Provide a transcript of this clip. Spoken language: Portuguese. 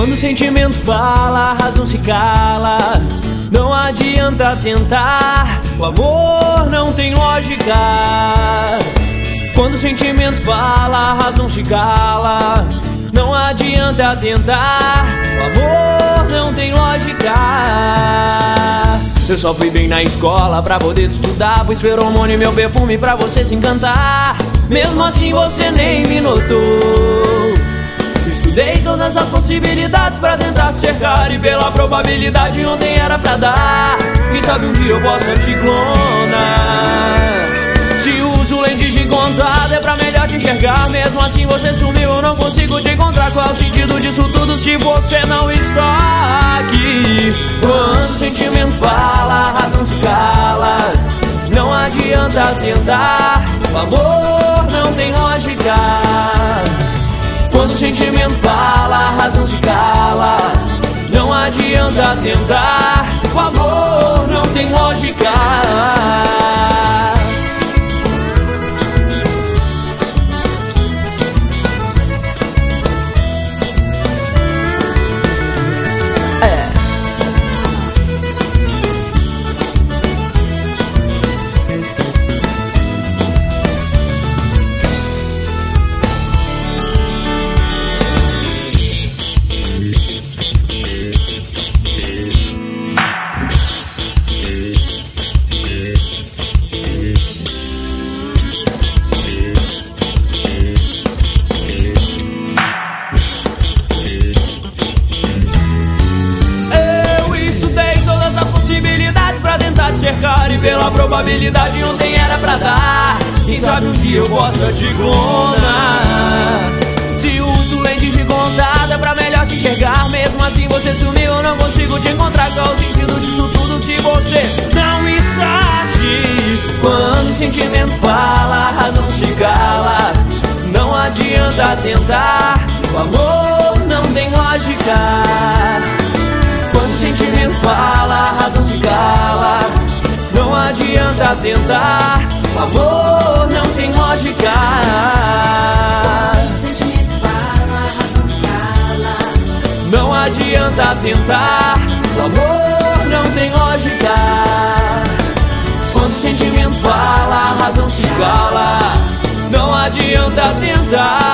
Quando o sentimento fala, a razão se cala. Não adianta tentar, o amor não tem lógica. Quando o sentimento fala, a razão se cala. Não adianta tentar, o amor não tem lógica. Eu só fui bem na escola pra poder estudar, pus feromônio e meu perfume pra você se encantar. Mesmo assim você nem me notou. Estudei todas as possibilidades pra tentar te cercar, e pela probabilidade ontem era pra dar. Quem sabe um dia eu possa te clonar. Se uso lentes de contato é pra melhor te enxergar. Mesmo assim você sumiu, eu não consigo te encontrar. Qual é o sentido disso tudo se você não está aqui? Quando o sentimento fala, a razão se cala. Não adianta tentar, o amor não tem lógica. Quando o sentimento fala, a razão se cala. Não adianta tentar, o amor não tem lógica. E pela probabilidade ontem era pra dar. Quem sabe um dia eu possa te clonar. Se uso lentes de contato é pra melhor te enxergar. Mesmo assim você sumiu, eu não consigo te encontrar. Qual o sentido disso tudo se você não está aqui? Quando o sentimento fala, a razão se cala. Não adianta tentar, o amor não tem lógica. Quando o sentimento fala, a razão se cala. Não adianta tentar, o amor não tem lógica. O sentimento fala, a razão se cala. Não adianta tentar, o amor não tem lógica. Quando o sentimento fala, a razão se cala. Não adianta tentar.